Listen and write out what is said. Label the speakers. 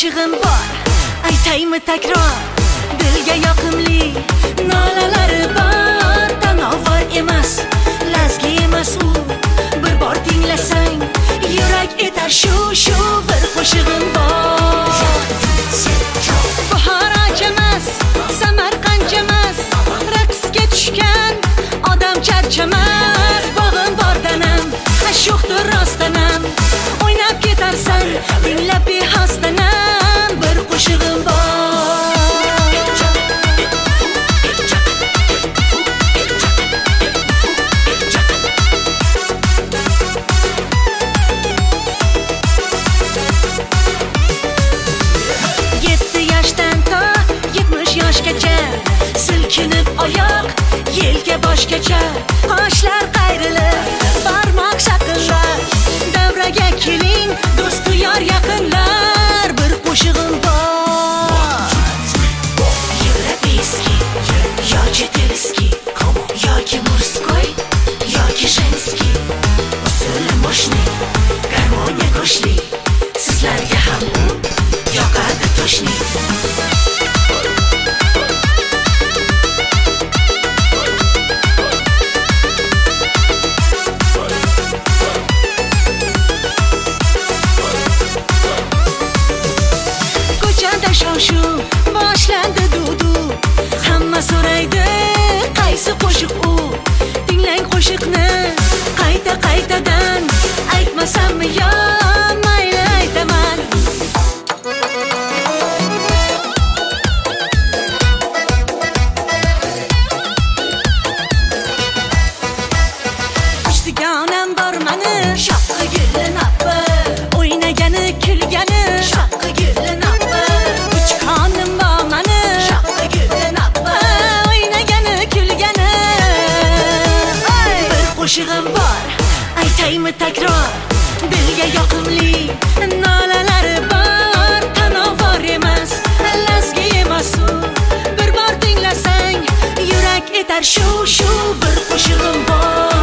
Speaker 1: qo'shig'im bor, aytaymi takror, dilga yoqimli nolalari bor. Tanovar emas, lazgi emas u, bir bor tinglasang yurak etar shu bir qo'shig'im bor. Bahor emas, Samarqand emas, raqsga tushgan odam charchamas. Bog'im bor danam, sho'xdir rostdanam, o'ynab ketarsan tinglab behosdanam, bir qo'shig'im bor. Silkinib oyoq, yelka boshgacha, qoshlar qayrilib, barmoq shaqillar, davraga keling, do'stu yor yaqinlar, bir qo'shig'im bor. Европейский, yoki telski, yoki murskoy, yoki женский, usuli moshni, garmoniya go'shli, sizlarga ham u yoqadi toshni. Shu boshlandi dudu, hamma so'raydi qaysi qo'shiq u. Tinglang qo'shiqni qaytadan, aytmasammi yo mayli aytaman. Ustiga onam bor mani, shoqqi gulin appi, o'ynagani kulgani, shoqqi gulin appi. Qo'shig'im bor, aytaymi takror, dilga yoqimli nolalari bor. Tanovar emas, lazgi emas u, bir bor tinglasang yurak etar shu bir qo'shig'im bor.